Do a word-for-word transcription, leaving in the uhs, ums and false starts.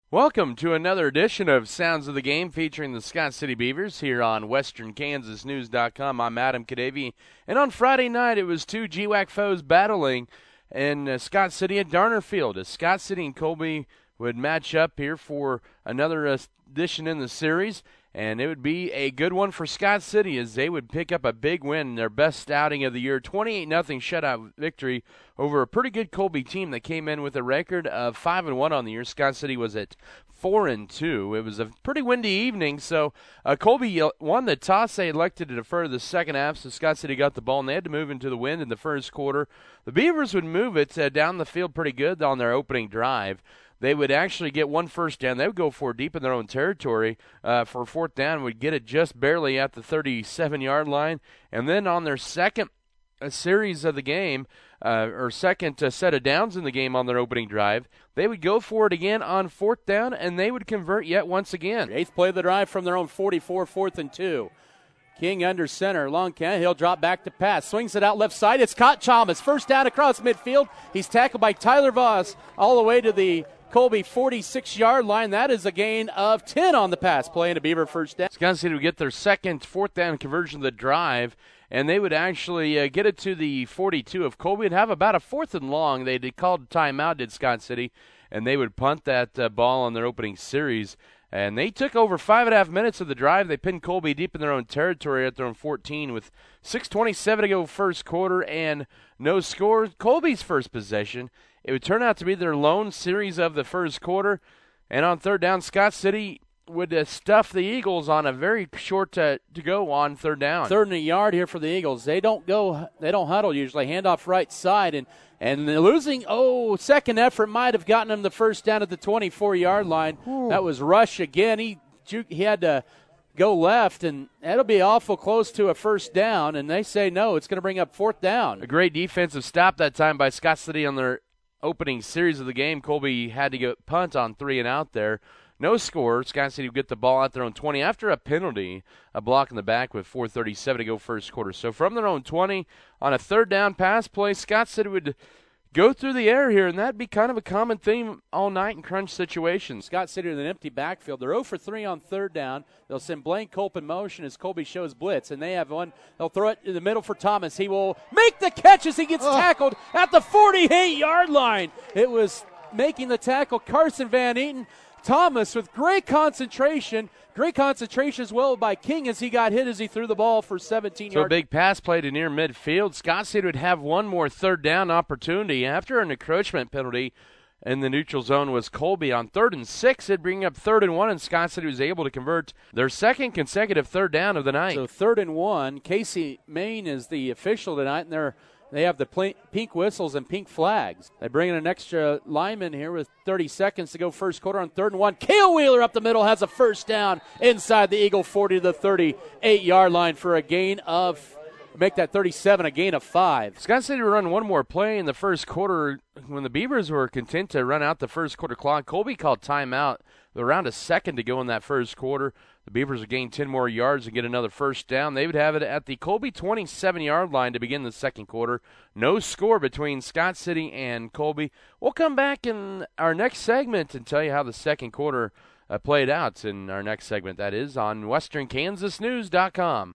Welcome to another edition of Sounds of the Game featuring the Scott City Beavers here on Western Kansas News dot com. I'm Adam Kadavy, and on Friday night it was two G WAC foes battling in uh, Scott City at Darner Field as Scott City and Colby would match up here for another edition in the series, and it would be a good one for Scott City as they would pick up a big win, their best outing of the year, twenty-eight nothing shutout victory over a pretty good Colby team that came in with a record of five and one on the year. Scott City was at four and two. It was a pretty windy evening, so uh, Colby won the toss. They elected to defer to the second half, so Scott City got the ball, and they had to move into the wind in the first quarter. The Beavers would move it uh, down the field pretty good on their opening drive. They would actually get one first down. They would go for it deep in their own territory uh, for fourth down, would get it just barely at the thirty-seven-yard line. And then on their second uh, series of the game, uh, or second uh, set of downs in the game on their opening drive, they would go for it again on fourth down, and they would convert yet once again. Eighth play of the drive from their own forty-four, fourth and two. King under center, long count. He'll drop back to pass. Swings it out left side. It's caught Chalmers. First down across midfield. He's tackled by Tyler Voss all the way to the Colby forty-six-yard line. That is a gain of ten on the pass play and a Beaver first down. Scott City would get their second fourth down conversion of the drive, and they would actually uh, get it to the forty-two of Colby and have about a fourth and long. They did called a timeout, did Scott City, and they would punt that uh, ball on their opening series. And they took over five and a half minutes of the drive. They pinned Colby deep in their own territory at their own fourteen with six twenty-seven to go first quarter and no score. Colby's first possession. It would turn out to be their lone series of the first quarter. And on third down, Scott City would uh, stuff the Eagles on a very short uh, to go on third down. Third and a yard here for the Eagles. They don't go. They don't huddle usually. Handoff right side and. And losing, oh, second effort might have gotten him the first down at the twenty-four-yard line. Ooh. That was Rush again. He he had to go left, and that'll be awful close to a first down. And they say no, it's going to bring up fourth down. A great defensive stop that time by Scott City on their opening series of the game. Colby had to go punt on three and out there. No score. Scott City would get the ball out their own twenty after a penalty, a block in the back with four thirty-seven to go first quarter. So from their own twenty, on a third down pass play, Scott City would go through the air here, and that'd be kind of a common theme all night in crunch situations. Scott City with an empty backfield. They're zero for three on third down. They'll send Blaine Culp in motion as Colby shows blitz, and they have one. They'll throw it in the middle for Thomas. He will make the catch as he gets oh. tackled at the forty-eight-yard line. It was making the tackle Carson Van Eaton. Thomas with great concentration. Great concentration as well by King as he got hit as he threw the ball for seventeen yards. So a big pass play to near midfield. Scott City would have one more third down opportunity after an encroachment penalty in the neutral zone was Colby. On third and six, it'd bring up third and one, and Scott City was able to convert their second consecutive third down of the night. So third and one. Casey Main is the official tonight, and they're They have the pink whistles and pink flags. They bring in an extra lineman here with thirty seconds to go first quarter on third and one. Cale Wheeler up the middle has a first down inside the Eagle forty to the thirty-eight-yard line for a gain of, make that thirty-seven, a gain of five. Scott City would run one more play in the first quarter when the Beavers were content to run out the first quarter clock. Colby called timeout around a second to go in that first quarter. The Beavers would gain ten more yards and get another first down. They would have it at the Colby twenty-seven-yard line to begin the second quarter. No score between Scott City and Colby. We'll come back in our next segment and tell you how the second quarter uh, played out in our next segment. That is on Western Kansas News dot com.